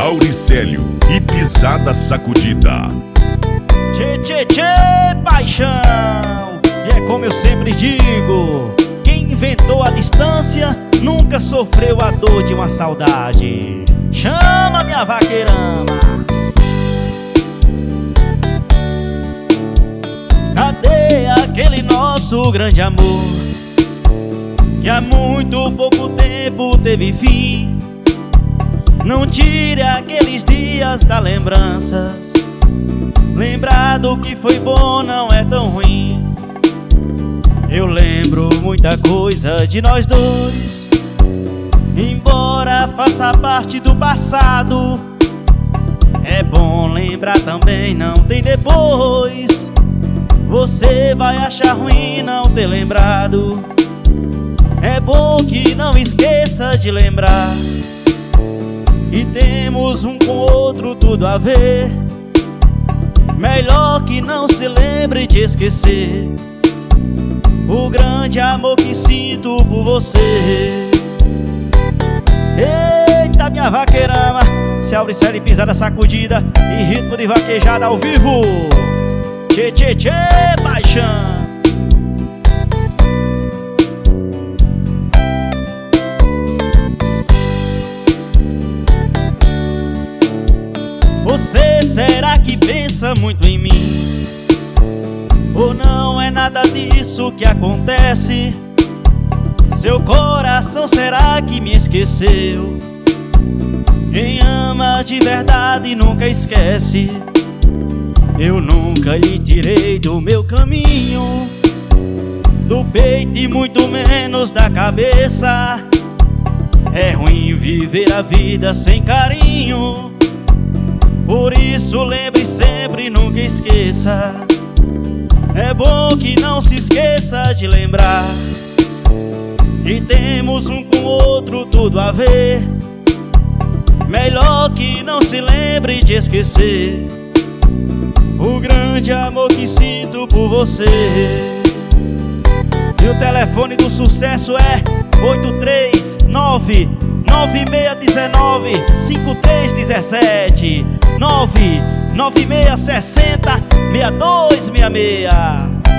Auricélio e Pisada Sacudida. Tchê, tchê, tchê, paixão. E é como eu sempre digo: quem inventou a distância nunca sofreu a dor de uma saudade. Chama minha vaqueirama. Cadê aquele nosso grande amor que há muito pouco tempo teve fim? Não tire aqueles dias das lembranças. Lembrar do que foi bom não é tão ruim. Eu lembro muita coisa de nós dois, embora faça parte do passado. É bom lembrar também, não tem depois. Você vai achar ruim não ter lembrado. É bom que não esqueça de lembrar que temos um com o outro tudo a ver. Melhor que não se lembre de esquecer o grande amor que sinto por você. Eita, minha vaqueirama, se Auricélio e Pisada Sacudida e ritmo de vaquejada ao vivo. Tchê, tchê, tchê, paixão. Você será que pensa muito em mim? Ou não é nada disso que acontece? Seu coração será que me esqueceu? Quem ama de verdade nunca esquece. Eu nunca lhe tirei do meu caminho, do peito e muito menos da cabeça. É ruim viver a vida sem carinho. Por isso lembre sempre, nunca esqueça. É bom que não se esqueça de lembrar que temos um com o outro tudo a ver. Melhor que não se lembre de esquecer o grande amor que sinto por você. E o telefone do sucesso é 839-9619-5317 99660-6266.